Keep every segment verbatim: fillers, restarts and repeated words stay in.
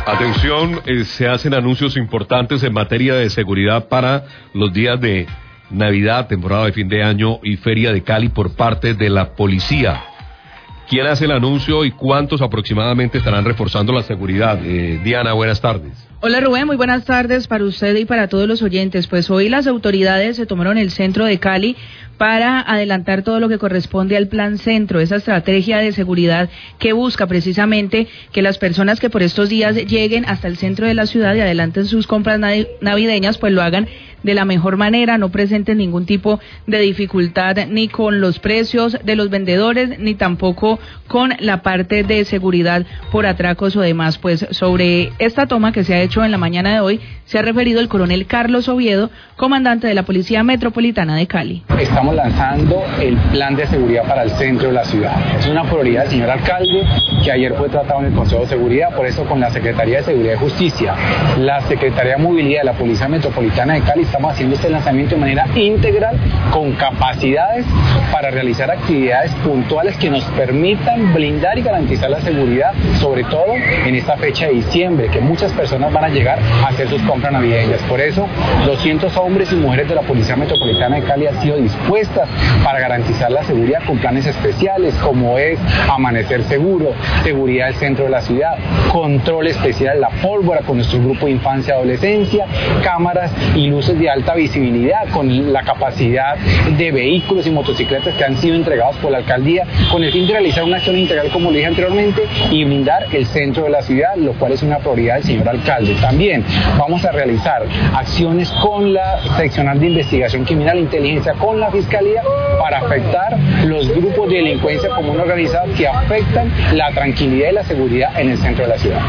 Atención, eh, se hacen anuncios importantes en materia de seguridad para los días de Navidad, temporada de fin de año y Feria de Cali por parte de la policía. ¿Quién hace el anuncio y cuántos aproximadamente estarán reforzando la seguridad? Eh, Diana, buenas tardes. Hola Rubén, muy buenas tardes para usted y para todos los oyentes. Pues hoy las autoridades se tomaron el centro de Cali para adelantar todo lo que corresponde al Plan Centro, esa estrategia de seguridad que busca precisamente que las personas que por estos días lleguen hasta el centro de la ciudad y adelanten sus compras navideñas, pues lo hagan de la mejor manera, no presenten ningún tipo de dificultad ni con los precios de los vendedores, ni tampoco con la parte de seguridad por atracos o demás. Pues sobre esta toma que se ha hecho en la mañana de hoy, se ha referido el coronel Carlos Oviedo, comandante de la Policía Metropolitana de Cali. Estamos lanzando el plan de seguridad para el centro de la ciudad. Es una prioridad del señor alcalde que ayer fue tratado en el Consejo de Seguridad, por eso con la Secretaría de Seguridad y Justicia, la Secretaría de Movilidad de la Policía Metropolitana de Cali, estamos haciendo este lanzamiento de manera integral con capacidades para realizar actividades puntuales que nos permitan blindar y garantizar la seguridad, sobre todo en esta fecha de diciembre, que muchas personas van a llegar a hacer sus compras navideñas. Por eso, doscientos hombres y mujeres de la Policía Metropolitana de Cali han sido dispuestas para garantizar la seguridad con planes especiales, como es Amanecer Seguro, seguridad del centro de la ciudad, control especial La Pólvora con nuestro grupo de infancia y adolescencia, cámaras y luces de alta visibilidad con la capacidad de vehículos y motocicletas que han sido entregados por la alcaldía con el fin de realizar una acción integral, como le dije anteriormente, y blindar el centro de la ciudad, lo cual es una prioridad del señor alcalde. También vamos a realizar acciones con la seccional de investigación criminal e inteligencia, con la fiscalía, para afectar los grupos de delincuencia común organizada que afectan la tranquilidad y la seguridad en el centro de la ciudad.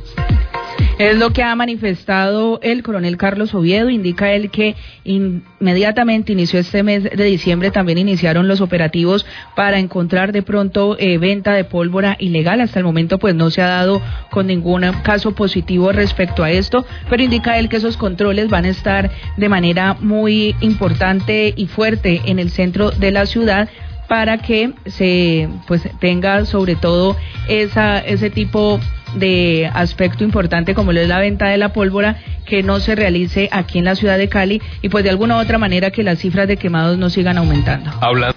Es lo que ha manifestado el coronel Carlos Oviedo. Indica él que inmediatamente inició este mes de diciembre, también iniciaron los operativos para encontrar de pronto eh, venta de pólvora ilegal. Hasta el momento pues no se ha dado con ningún caso positivo respecto a esto, pero indica él que esos controles van a estar de manera muy importante y fuerte en el centro de la ciudad, para que se pues tenga sobre todo esa ese tipo de aspecto importante como lo es la venta de la pólvora, que no se realice aquí en la ciudad de Cali y pues de alguna u otra manera que las cifras de quemados no sigan aumentando. Hablando